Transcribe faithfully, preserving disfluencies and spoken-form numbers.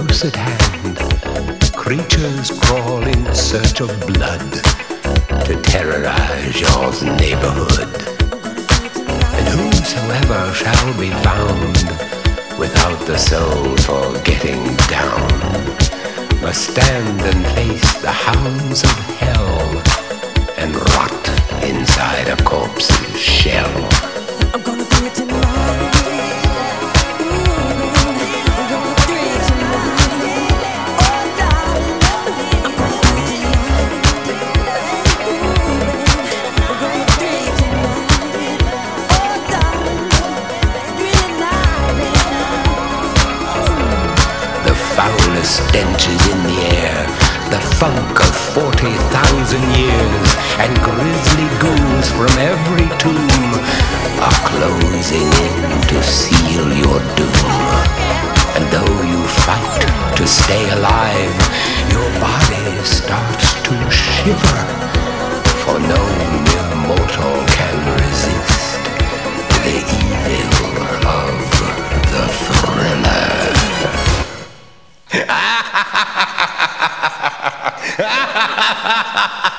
close at hand, creatures crawl in search of blood to terrorize your neighborhood. And whosoever shall be found without the soul for getting down must stand and face the hounds of hell and rot inside a corpse's shell. I'm gonna do it tonight. Stench is in the air, the funk of forty thousand years, and grisly ghouls from every tomb are closing in to seal your doom. And though you fight to stay alive, your body starts to shiver, for no mere mortal can resist the evil of the thriller. Ha ha ha ha ha ha!